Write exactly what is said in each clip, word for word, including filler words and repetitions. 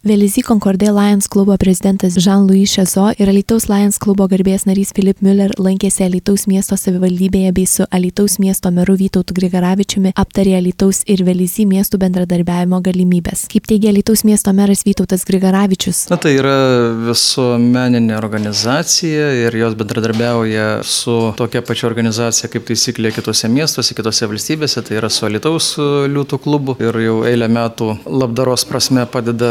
Velizy Concorde Lions klubo prezidentas Jean-Louis Chazot ir Alytaus Lions klubo garbės narys Philippe Müller lankėsi Alytaus miesto savivaldybėje bei su Alytaus miesto meru Vytautu Grigaravičiumi aptarė Alytaus ir Velizy miestų bendradarbiavimo galimybės. Kaip teigia Alytaus miesto meras Vytautas Grigaravičius. Na, tai yra visuomeninė organizacija ir jos bendradarbiauja su tokia pačia organizacija kaip taisyklė kitose miestuose, kitose valstybėse, tai yra su Alytaus liūtų klubu ir jau eilę metų labdaros prasme padeda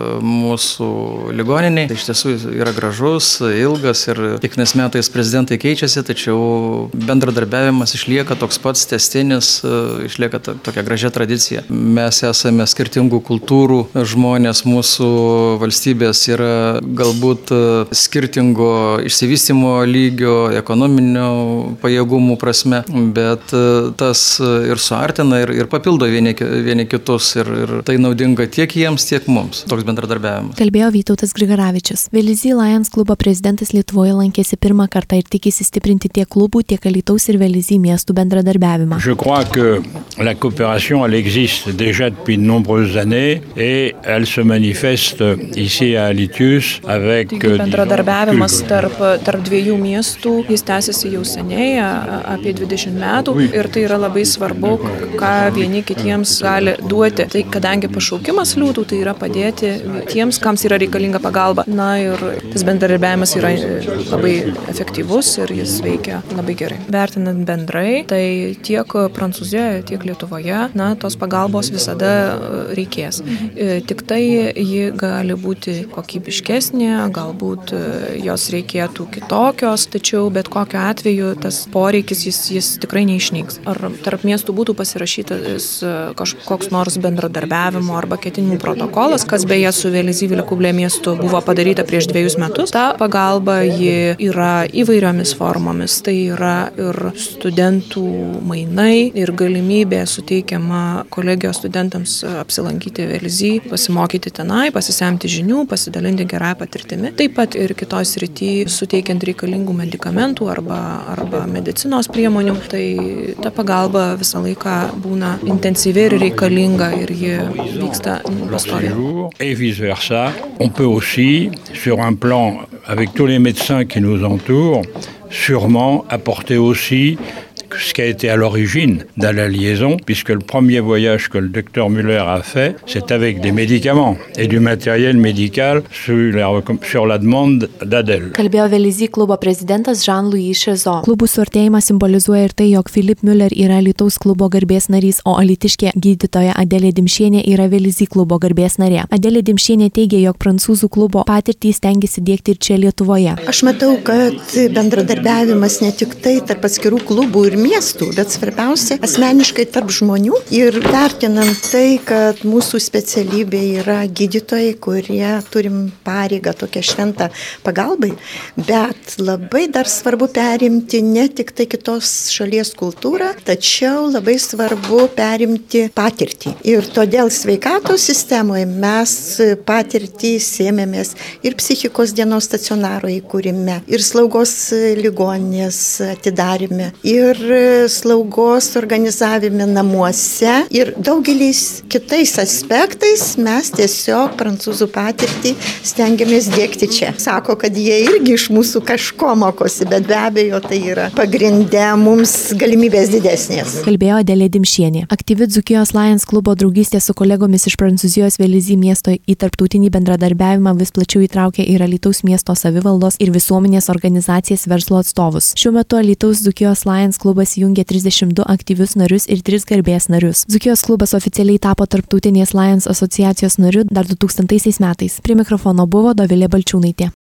mūsų ligoniniai. Tai iš tiesų yra gražus, ilgas ir kiekvienais metais prezidentai keičiasi, tačiau bendradarbiavimas išlieka toks pats tęstinis, išlieka tokia gražia tradicija. Mes esame skirtingų kultūrų žmonės, mūsų valstybės yra galbūt skirtingo išsivystymo lygio, ekonominio pajėgumų prasme, bet tas ir suartina ir, ir papildo vieni, vieni kitus ir, ir tai naudinga tiek jiems, tiek mums. Toks bendradarbiavimas. Kalbėjo Vytautas Grigaravičius. Velizy Lions klubo prezidentas Lietuvoje lankėsi pirmą kartą ir tikisi stiprinti tiek klubų, tiek Alytaus ir Velizy miestų bendradarbiavimą. Je crois que la coopération, elle existe déjà depuis de nombreuses années et elle se manifeste ici à Alytus avec bendradarbiavimas tarp, tarp dviejų miestų, jis tęsiasi jau seniai, apie dvidešimt metų ir tai yra labai svarbu, ką vieni kitiems gali duoti. Tai kadangi pašaukimas liūtų, tai yra padėti tiems, kams yra reikalinga pagalba. Na ir tas bendradarbiavimas yra labai efektyvus ir jis veikia labai gerai. Vertinant bendrai, tai tiek Prancūzijoje, tiek Lietuvoje, na, tos pagalbos visada reikės. Tik tai ji gali būti kokybiškesnė, galbūt jos reikėtų kitokios, tačiau bet kokiu atveju tas poreikis jis, jis tikrai neišnyks. Ar tarp miestų būtų pasirašytas kažkoks nors bendradarbiavimo arba ketinimų protokolas, kas beje su Velizy Viliakublė miestu buvo padaryta prieš dviejus metus. Ta pagalba ji yra įvairiomis formomis. Tai yra ir studentų mainai ir galimybė suteikiama kolegijos studentams apsilankyti Velizy, pasimokyti tenai, pasisemti žinių, pasidalinti gerąją patirtimi. Taip pat ir kitos srity suteikiant reikalingų medikamentų arba, arba medicinos priemonių. Tai ta pagalba visą laiką būna intensyvi ir reikalinga ir ji vyksta pastoviai. Et vice-versa. On peut aussi, sur un plan avec tous les médecins qui nous entourent, sûrement apporter aussi ce qui a été à l'origine de la liaison, puisque le premier voyage que le docteur Müller a fait, c'est avec des médicaments et du matériel médical sur la, sur la demande d'Adel. Kalbėjo Velizy klubo prezidentas Jean-Louis Chazot. Klubų suartėjimą simbolizuoja ir tai, jog Philippe Müller yra Alytaus klubo garbės narys, o alytiškė gydytoja Adelė Dimšienė yra Velizy klubo garbės narė. Adelė Dimšienė teigia, jog prancūzų klubo patirtį stengiasi diegti ir čia Lietuvoje. Aš matau, kad bendradarbiavimas ne tik tai tarp atskirų klubų ir miestų, bet svarbiausia asmeniškai tarp žmonių ir vertinant tai, kad mūsų specialybė yra gydytojai, kurie turim pareigą tokią šventą pagalbai, bet labai dar svarbu perimti ne tik tai kitos šalies kultūrą, tačiau labai svarbu perimti patirtį. Ir todėl sveikatos sistemoje mes patirtį sėmėmės ir psichikos dienos stacionaro įkūrime, ir slaugos ligoninės atidarime, ir slaugos organizavime namuose ir daugeliais kitais aspektais mes tiesiog prancūzų patirtį stengiamės dėkti čia. Sako, kad jie irgi iš mūsų kažko mokosi, bet be abejo tai yra pagrinde mums galimybės didesnės. Kalbėjo Adelė Dimšienė. Aktyvi Dzūkijos Lions klubo draugystė su kolegomis iš Prancūzijos Velizy miesto į tarptautinį bendradarbiavimą vis plačiau įtraukė ir Alytaus miesto savivaldos ir visuomenės organizacijas verslo atstovus. Šiuo metu Alytaus Dzūkijos Lions klubas jungia trisdešimt du aktyvius narius ir tris garbės narius. Dzūkijos klubas oficialiai tapo tarptautinės Lions asociacijos nariu dar du tūkstantaisiais metais. Prie mikrofono buvo Dovilė Balčiūnaitė.